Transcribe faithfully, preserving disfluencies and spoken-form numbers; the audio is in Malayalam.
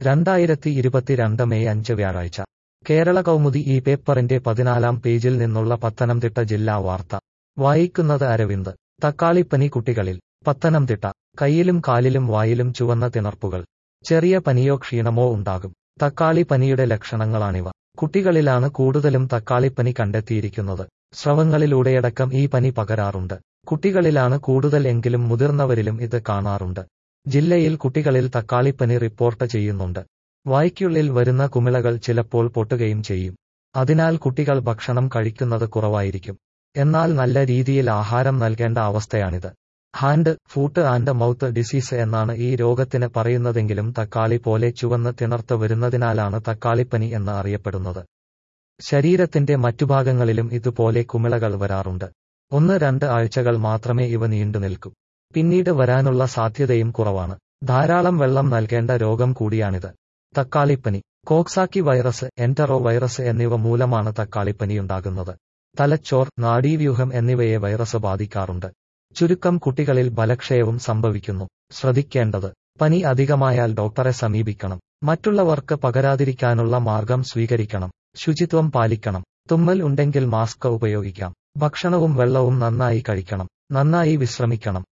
രണ്ടായിരത്തി ഇരുപത്തിരണ്ട് മെയ് അഞ്ച് വ്യാഴാഴ്ച കേരള കൗമുദി ഈ പേപ്പറിന്റെ പതിനാലാം പേജിൽ നിന്നുള്ള പത്തനംതിട്ട ജില്ലാ വാർത്ത വായിക്കുന്നത് അരവിന്ദ്. തക്കാളിപ്പനി കുട്ടികളിൽ. പത്തനംതിട്ട. കൈയിലും കാലിലും വായിലും ചുവന്ന തിണർപ്പുകൾ. ചെറിയ പനിയോ ക്ഷീണമോ ഉണ്ടാകും. തക്കാളി പനിയുടെ ലക്ഷണങ്ങളാണിവ. കുട്ടികളിലാണ് കൂടുതലും തക്കാളിപ്പനി കണ്ടെത്തിയിരിക്കുന്നത്. സ്രവങ്ങളിലൂടെയടക്കം ഈ പനി പകരാറുണ്ട്. കുട്ടികളിലാണ് കൂടുതൽ എങ്കിലും മുതിർന്നവരിലും ഇത് കാണാറുണ്ട്. ജില്ലയിൽ കുട്ടികളിൽ തക്കാളിപ്പനി റിപ്പോർട്ട് ചെയ്യുന്നുണ്ട്. വായ്ക്കുള്ളിൽ വരുന്ന കുമിളകൾ ചിലപ്പോൾ പൊട്ടുകയും ചെയ്യും. അതിനാൽ കുട്ടികൾ ഭക്ഷണം കഴിക്കുന്നത് കുറവായിരിക്കും. എന്നാൽ നല്ല രീതിയിൽ ആഹാരം നൽകേണ്ട അവസ്ഥയാണിത്. Hand, foot and mouth disease എന്നാണ് ഈ രോഗത്തിന് പറയുന്നതെങ്കിലും തക്കാളി പോലെ ചുവന്ന് തിണർത്ത് വരുന്നതിനാലാണ് തക്കാളിപ്പനി എന്ന് അറിയപ്പെടുന്നത്. ശരീരത്തിന്റെ മറ്റു ഭാഗങ്ങളിലും ഇതുപോലെ കുമിളകൾ വരാറുണ്ട്. ഒന്ന് രണ്ട് ആഴ്ചകൾ മാത്രമേ ഇവ നീണ്ടുനിൽക്കൂ. പിന്നീട് വരാനുള്ള സാധ്യതയും കുറവാണ്. ധാരാളം വെള്ളം നൽകേണ്ട രോഗം കൂടിയാണിത്. തക്കാളിപ്പനി. കോക്സാക്കി വൈറസ്, എൻറ്ററോ വൈറസ് എന്നിവ മൂലമാണ് തക്കാളിപ്പനിയുണ്ടാകുന്നത്. തലച്ചോർ, നാഡീവ്യൂഹം എന്നിവയെ വൈറസ് ബാധിക്കാറുണ്ട്. ചുരുക്കം കുട്ടികളിൽ ബലക്ഷയവും സംഭവിക്കുന്നു. ശ്രദ്ധിക്കേണ്ടത്: പനി അധികമായാൽ ഡോക്ടറെ സമീപിക്കണം. മറ്റുള്ളവർക്ക് പകരാതിരിക്കാനുള്ള മാർഗം സ്വീകരിക്കണം. ശുചിത്വം പാലിക്കണം. തുമ്മൽ ഉണ്ടെങ്കിൽ മാസ്ക് ഉപയോഗിക്കാം. ഭക്ഷണവും വെള്ളവും നന്നായി കഴിക്കണം. നന്നായി വിശ്രമിക്കണം.